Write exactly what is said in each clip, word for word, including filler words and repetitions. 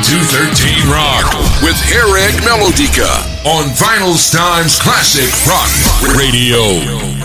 two thirteen Rock with Eric Melodica on Vinyl Times Classic Rock Radio.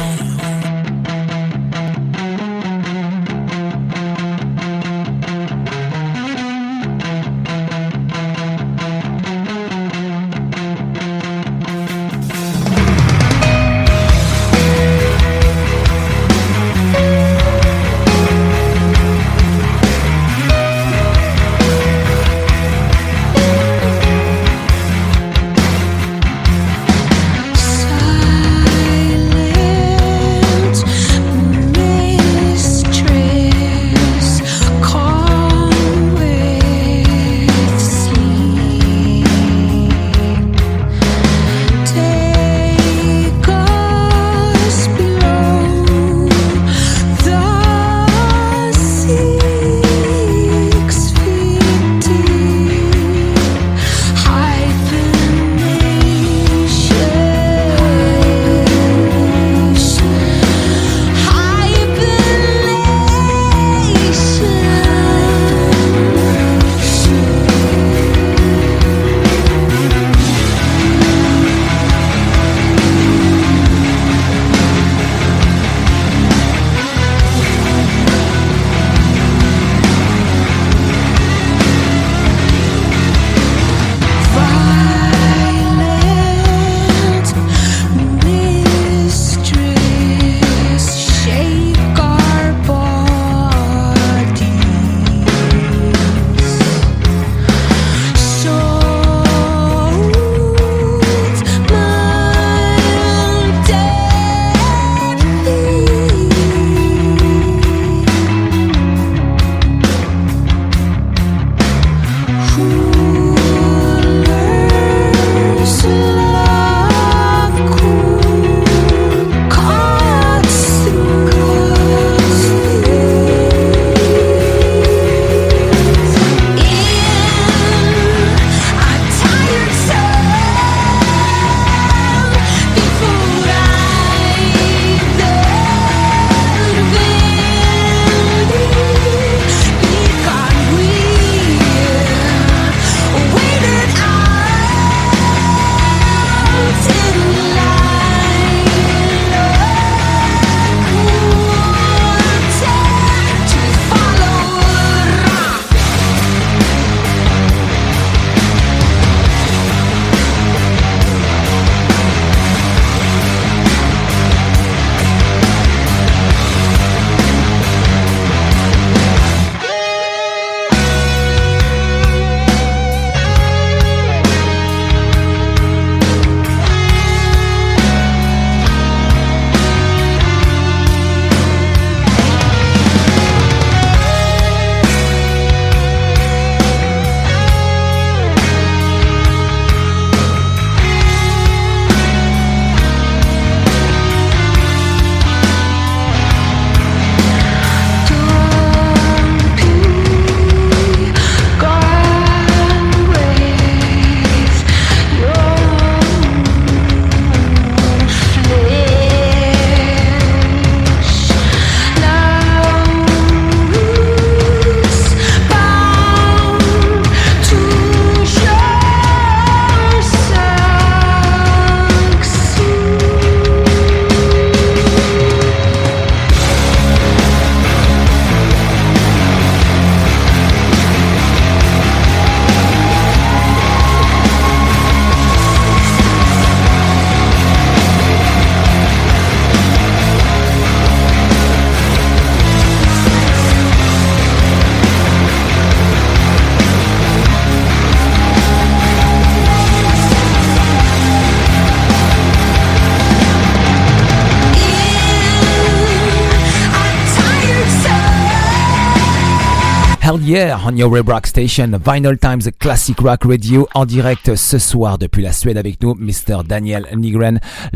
Hell Yeah on your Web Rock Station, Vinyl Times Classic Rock Radio, en direct ce soir depuis la Suède avec nous, mister Daniel Nygren,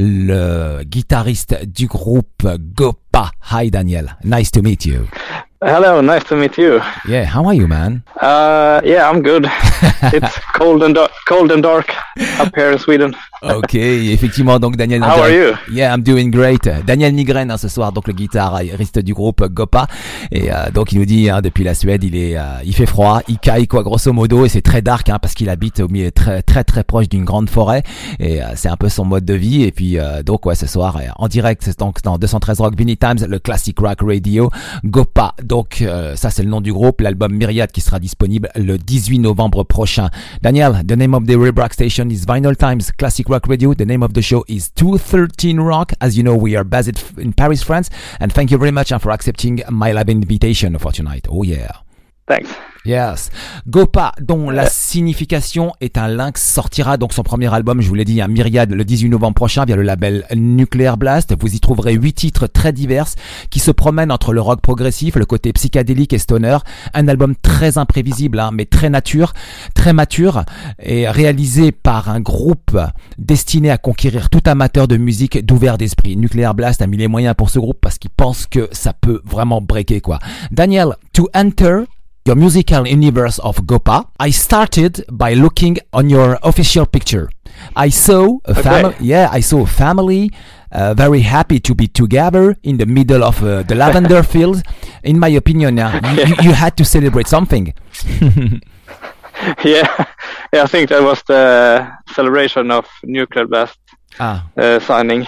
le guitariste du groupe Gopa. Hi Daniel, nice to meet you. Hello, nice to meet you. Yeah, how are you, man? Uh, yeah, I'm good. It's cold and dark, cold and dark up here in Sweden. Ok, effectivement, donc Daniel. How are you? Yeah, I'm doing great. Daniel Nygren, hein, ce soir, donc le guitariste du groupe Gopa. Et euh, donc il nous dit, hein, depuis la Suède, il est, euh, il fait froid, il caille quoi, grosso modo, et c'est très dark, hein, parce qu'il habite au milieu très très très proche d'une grande forêt, et euh, c'est un peu son mode de vie. Et puis euh, donc ouais, ce soir, euh, en direct, donc dans deux cent treize Rock Vinyl Times, le Classic Rock Radio, Gopa. Donc euh, ça c'est le nom du groupe, l'album Myriad qui sera disponible le dix-huit novembre prochain. Daniel, the name of the Rib Rock station is Vinyl Times Classic Rock Radio. The name of the show is two thirteen Rock. As you know, we are based in Paris, France. And thank you very much for accepting my live invitation for tonight. Oh yeah. Thanks. Yes. Gopa, dont la signification est un lynx, sortira donc son premier album, je vous l'ai dit, un Myriad, le dix-huit novembre prochain via le label Nuclear Blast. Vous y trouverez huit titres très divers qui se promènent entre le rock progressif, le côté psychédélique et stoner. Un album très imprévisible, hein, mais très nature, très mature, et réalisé par un groupe destiné à conquérir tout amateur de musique d'ouvert d'esprit. Nuclear Blast a mis les moyens pour ce groupe parce qu'il pense que ça peut vraiment breaker, quoi. Daniel, to enter your musical universe of Gopa, I started by looking on your official picture. I saw a family, okay. yeah, I saw a family, uh, very happy to be together in the middle of uh, the lavender fields. In my opinion, uh, you, you had to celebrate something. yeah, yeah, I think that was the celebration of Nuclear Blast ah. uh, signing.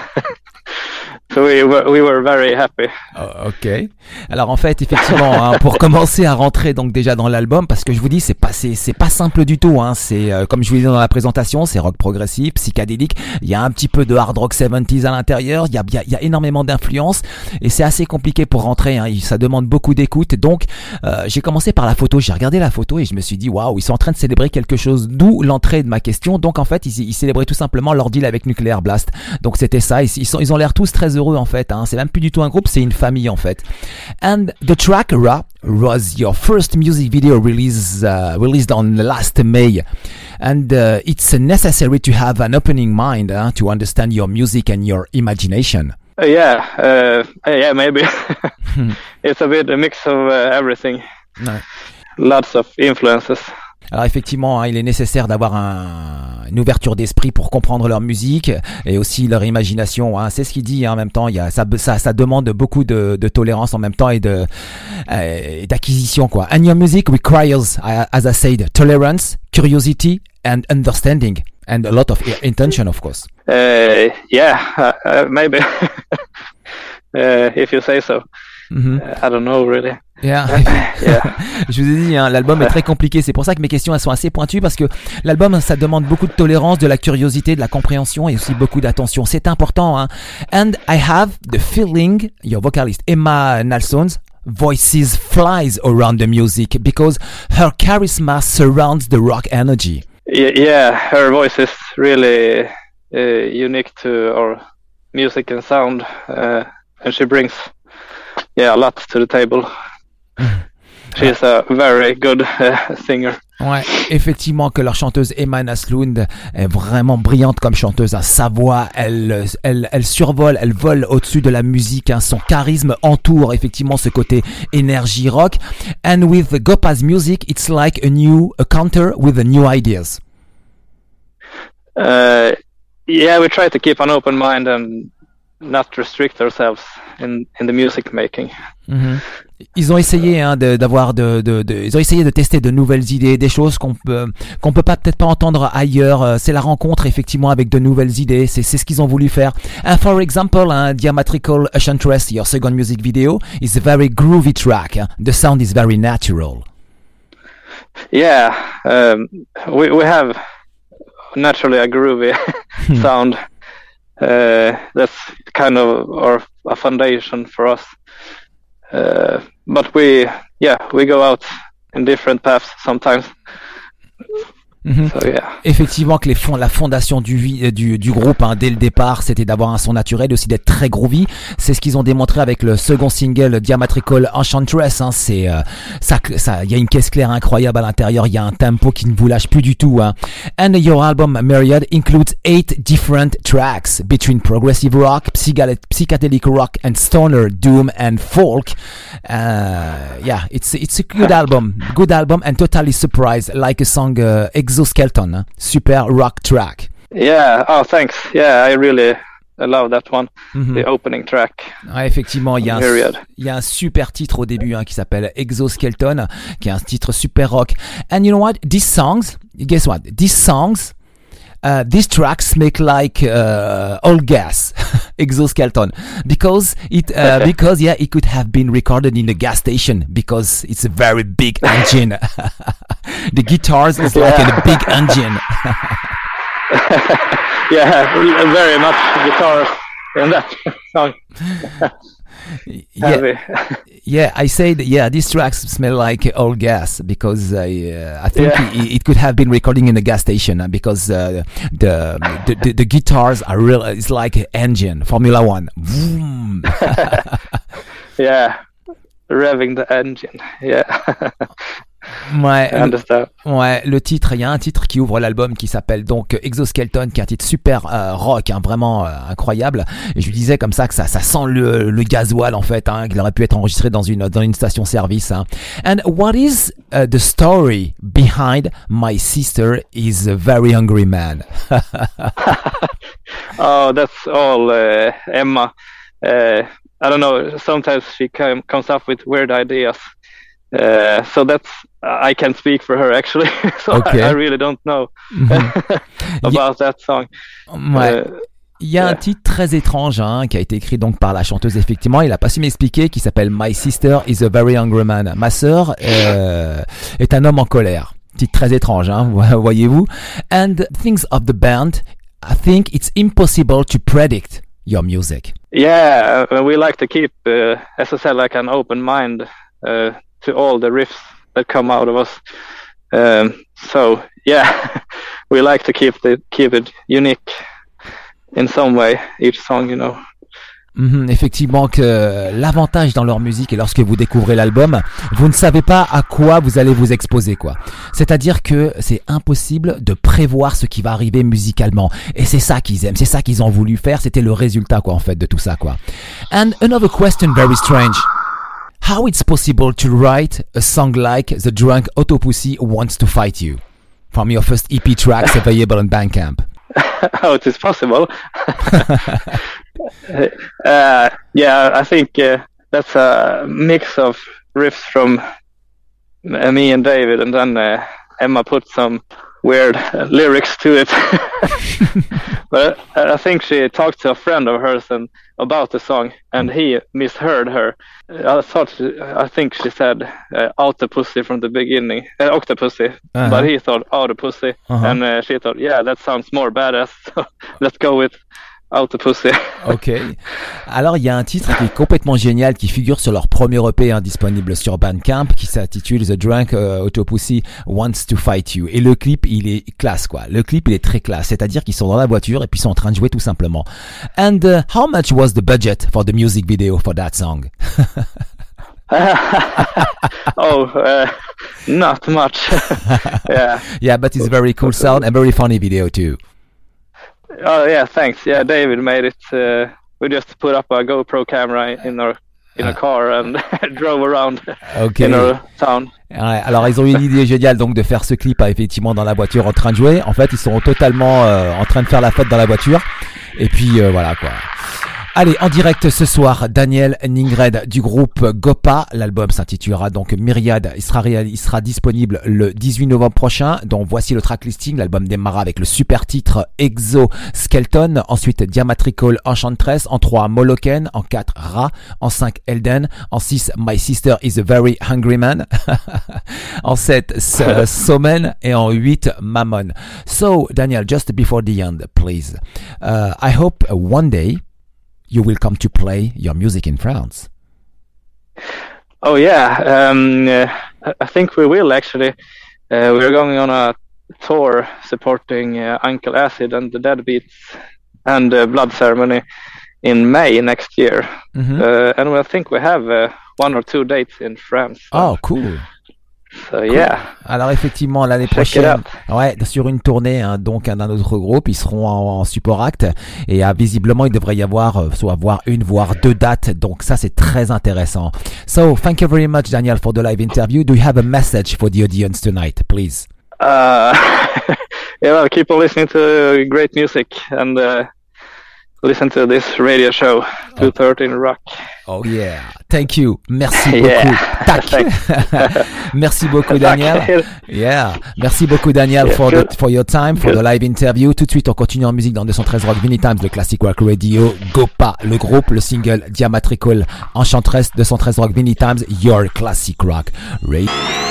So we were, we were very happy. Oh, ok. Alors en fait, effectivement, hein, pour commencer à rentrer donc déjà dans l'album, parce que je vous dis, c'est pas c'est, c'est pas simple du tout. Hein, c'est euh, comme je vous disais dans la présentation, c'est rock progressif, psychédélique. Il y a un petit peu de hard rock soixante-dix à l'intérieur. Il y a il y a, il y a énormément d'influences et c'est assez compliqué pour rentrer. Hein, ça demande beaucoup d'écoute. Donc euh, j'ai commencé par la photo. J'ai regardé la photo et je me suis dit waouh, ils sont en train de célébrer quelque chose. D'où l'entrée de ma question. Donc en fait, ils, ils célébraient tout simplement leur deal avec Nuclear Blast. Donc c'était ça. Ils, ils sont ils ont l'air tous très heureux en fait, hein. C'est même plus du tout un groupe, c'est une famille en fait. And the track Ra was your first music video release uh, released on last May, and uh, it's necessary to have an opening mind uh, to understand your music and your imagination. Uh, yeah, uh, yeah, maybe. It's a bit a mix of uh, everything. Ouais. Lots of influences. Alors effectivement, hein, il est nécessaire d'avoir un, une ouverture d'esprit pour comprendre leur musique et aussi leur imagination. Hein. C'est ce qu'il dit hein, en même temps. Il y a, ça, ça, ça demande beaucoup de, de tolérance en même temps et de euh, d'acquisition, quoi. And your music requires, as I said, tolerance, curiosity, and understanding, and a lot of intention, of course. Uh, yeah, uh, uh, maybe. uh, if you say so. Mm-hmm. Uh, I don't know really. Yeah. yeah. Je vous ai dit, hein, l'album est très compliqué. C'est pour ça que mes questions elles sont assez pointues parce que l'album ça demande beaucoup de tolérance, de la curiosité, de la compréhension et aussi beaucoup d'attention. C'est important. Hein. And I have the feeling, your vocalist Emma Nalson's voices flies around the music because her charisma surrounds the rock energy. Yeah, her voice is really uh, unique to our music and sound, uh, and she brings yeah a lot to the table. She's a very good uh, singer. Ouais, effectivement que leur chanteuse Emma Naslund est vraiment brillante comme chanteuse. Hein. Sa voix, elle, elle, elle survole, elle vole au-dessus de la musique. Hein. Son charisme entoure effectivement ce côté énergie rock. And with Gopa's music, it's like a new a counter with the new ideas. Uh, yeah, we try to keep an open mind and not restrict ourselves in in the music making. Mm-hmm. Ils ont essayé hein, de, d'avoir de, de, de, ils ont essayé de tester de nouvelles idées, des choses qu'on peut qu'on peut pas peut-être pas entendre ailleurs. C'est la rencontre effectivement avec de nouvelles idées. C'est c'est ce qu'ils ont voulu faire. And for example, hein, Diametrical Enchantress, your second music video, is a very groovy track. Hein. The sound is very natural. Yeah, um, we we have naturally a groovy sound. Uh, that's kind of our a foundation for us. Uh, but we, yeah, we go out in different paths sometimes. Mm-hmm. So, yeah. Effectivement que les fonds, la fondation du, du, du groupe hein, dès le départ c'était d'avoir un son naturel et aussi d'être très groovy. C'est ce qu'ils ont démontré avec le second single Diametrical Enchantress. Hein. C'est euh, ça, ça, il y a une caisse claire incroyable à l'intérieur. Il y a un tempo qui ne vous lâche plus du tout. Hein. And your album Myriad includes eight different tracks between progressive rock, psychedelic rock, and stoner, doom, and folk. Uh, yeah, it's it's a good album, good album, and totally surprised like a song uh, Exoskeleton, hein. Super rock track. Yeah. Oh, thanks. Yeah, I really I love that one. Mm-hmm. The opening track. Ah, effectivement, il y a un, il y a un super titre au début hein, qui s'appelle Exoskeleton, qui est un titre super rock. And you know what? These songs, guess what? These songs, uh, these tracks make like uh, old gas, Exoskeleton, because it, uh, because yeah, it could have been recorded in a gas station because it's a very big engine. The guitars is like yeah. a big engine. Yeah, very much guitars in that song. yeah, yeah, I said, yeah, these tracks smell like old gas because I, uh, I think yeah. it, it could have been recording in a gas station uh, because uh, the, the, the the guitars are real. It's like an engine, Formula One. Yeah, revving the engine. Yeah. Ouais, le, ouais, le titre, il y a un titre qui ouvre l'album qui s'appelle donc Exoskeleton, qui est un titre super euh, rock, hein, vraiment euh, incroyable. Et je lui disais comme ça que ça, ça sent le, le gasoil en fait, hein, qu'il aurait pu être enregistré dans une dans une station-service. Hein. And what is uh, the story behind My Sister Is a Very Hungry Man? Oh, that's all uh, Emma. Uh, I don't know. Sometimes she come, comes up with weird ideas. Uh, so that's I can speak for her actually. So okay. I, I really don't know mm-hmm. about yeah. that song. Ouais. Uh, Il y a yeah. un titre très étrange hein, qui a été écrit donc par la chanteuse effectivement. Il a pas su m'expliquer, qui s'appelle My Sister Is a Very Hungry Man. Ma sœur euh, est un homme en colère. Titre très étrange, hein, voyez-vous. And things of the band, I think it's impossible to predict your music. Yeah, uh, we like to keep, uh, as I said, like an open mind. Uh, to all the riffs that come out of us. Um, so yeah, we like to keep the keep it unique in some way, each song, you know. Mmh, effectivement que l'avantage dans leur musique et lorsque vous découvrez l'album, vous ne savez pas à quoi vous allez vous exposer quoi. C'est-à-dire que c'est impossible de prévoir ce qui va arriver musicalement et c'est ça qu'ils aiment, c'est ça qu'ils ont voulu faire, c'était le résultat quoi en fait de tout ça quoi. And another question very strange. How it's possible to write a song like The Drunk Autopussy Wants to Fight You from your first E P tracks available on Bandcamp? How it is possible? uh, yeah, I think uh, that's a mix of riffs from uh, me and David, and then uh, Emma put some weird uh, lyrics to it. But I think she talked to a friend of hers and about the song, and he misheard her. I thought, she, I think she said uh, "Autopussy" from the beginning, uh, "Octopussy," uh-huh. But he thought "Autopussy," uh-huh. And uh, she thought, "Yeah, that sounds more badass. So let's go with Autopussy." Ok. Alors il y a un titre qui est complètement génial qui figure sur leur premier E P hein, disponible sur Bandcamp qui s'intitule The Drunk uh, Autopussy Wants to Fight You. Et le clip il est classe quoi. Le clip il est très classe. C'est-à-dire qu'ils sont dans la voiture et puis ils sont en train de jouer tout simplement. And uh, how much was the budget for the music video for that song? oh, uh, not much. Yeah. Yeah, but it's very cool sound and very funny video too. Oh yeah, thanks. Yeah, David made it. Uh, we just put up a GoPro camera in our in a car and drove around okay. in our town. Ouais, alors ils ont eu une idée géniale donc de faire ce clip effectivement dans la voiture en train de jouer. En fait, ils sont totalement euh, en train de faire la fête dans la voiture. Et puis euh, voilà quoi. Allez, en direct ce soir, Daniel Ningred du groupe Gopa. L'album s'intitulera donc Myriad. Il sera, réal... il sera disponible le dix-huit novembre prochain. Donc voici le track listing. L'album démarra avec le super titre Exoskeleton. Ensuite Diametrical Enchantress. En trois Moloken. En quatre Ra. En cinq Elden. En six My Sister Is a Very Hungry Man. En sept Somen. Et en huit Mammon. So Daniel, just before the end, please. Uh, I hope one day you will come to play your music in France. Oh yeah, um, uh, I think we will actually. Uh, we're going on a tour supporting uh, Uncle Acid and the Deadbeats and uh, Blood Ceremony in May next year. Mm-hmm. Uh, and I think we have uh, one or two dates in France. So. Oh, cool. So, cool. Yeah. Alors effectivement l'année Check prochaine, ouais, sur une tournée hein, donc d'un autre groupe, ils seront en, en support act et euh, visiblement il devrait y avoir euh, soit avoir une voire deux dates, donc ça c'est très intéressant. So thank you very much Daniel for the live interview. Do you have a message for the audience tonight, please? Uh, yeah, well, keep on listening to great music and uh, listen to this radio show, two thirteen Rock. Oh yeah, thank you. Merci beaucoup. Yeah. Tac. Merci beaucoup, Daniel. Yeah, merci beaucoup, Daniel, Yeah, for good. the, for your time, for Good. the live interview. Tout de suite, on continue en musique dans deux cent treize Rock, Vinny Times, le Classic Rock Radio, Gopa, le groupe, le single Diametrical, Enchantress, deux cent treize Rock, Vinny Times, Your Classic Rock Radio.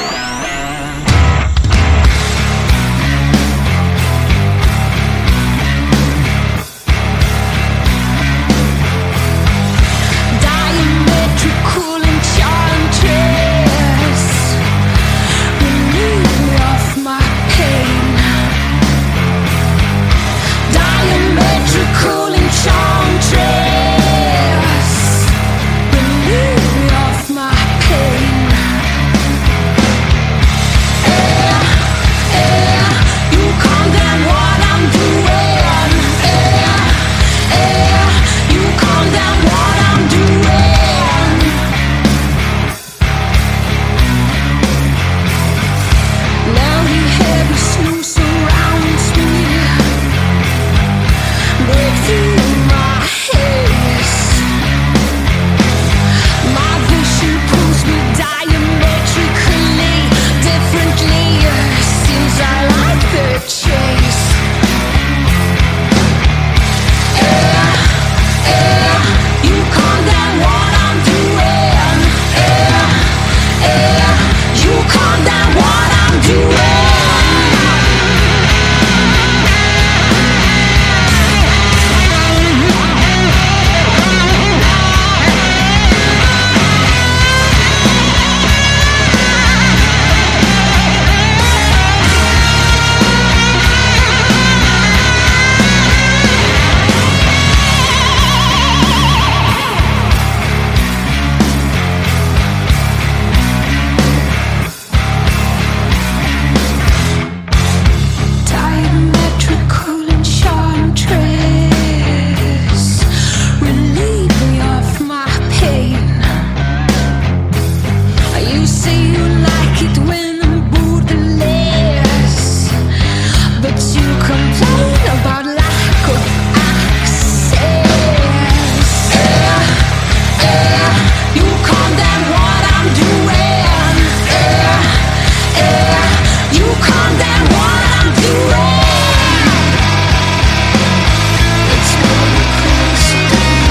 Diametrical enchantress, relieve me of my pain. Diametrical enchantress, relieve me of my pain. Eh, eh, you condemn what I'm doing. Eh, eh, you condemn what I'm doing. Lonely, heavy snow surrounds me. Break through my haze. My vision pulls me diametrically differently. Seems I like the chase. Eh, eh, you condemn what I'm doing. Eh, eh, you condemn what I'm doing. Diametrical enchantress, relieve me of my pain. You say you like it when I'm borderless, but you complain about lack of access. Eh, eh, you condemn what I'm doing. Eh, eh, you condemn what I'm doing. It's more close to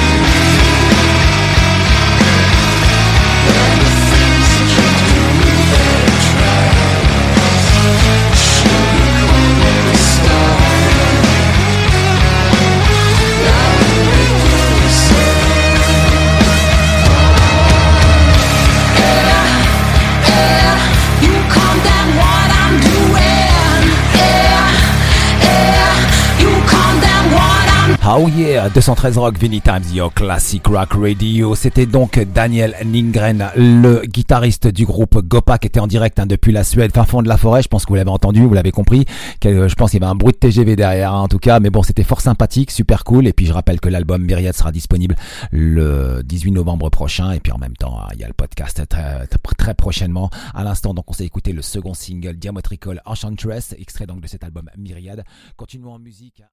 when the things that you do betray. Should be cold in the storm. Now we will say, eh, eh, you condemn what I'm doing. Eh, eh, you condemn what I'm Oh yeah, deux cent treize Rock, Vinny Times, Your Classic Rock Radio. C'était donc Daniel Lindgren, le guitariste du groupe Gopa, qui était en direct hein, depuis la Suède, fin fond de la forêt. Je pense que vous l'avez entendu, vous l'avez compris. Quel- Je pense qu'il y avait un bruit de T G V derrière, hein, en tout cas. Mais bon, c'était fort sympathique, super cool. Et puis je rappelle que l'album Myriad sera disponible le dix-huit novembre prochain. Et puis en même temps, hein, il y a le podcast très, très, très prochainement. À l'instant, donc on s'est écouté le second single Diametrical Enchantress, extrait donc de cet album Myriad. Continuons en musique.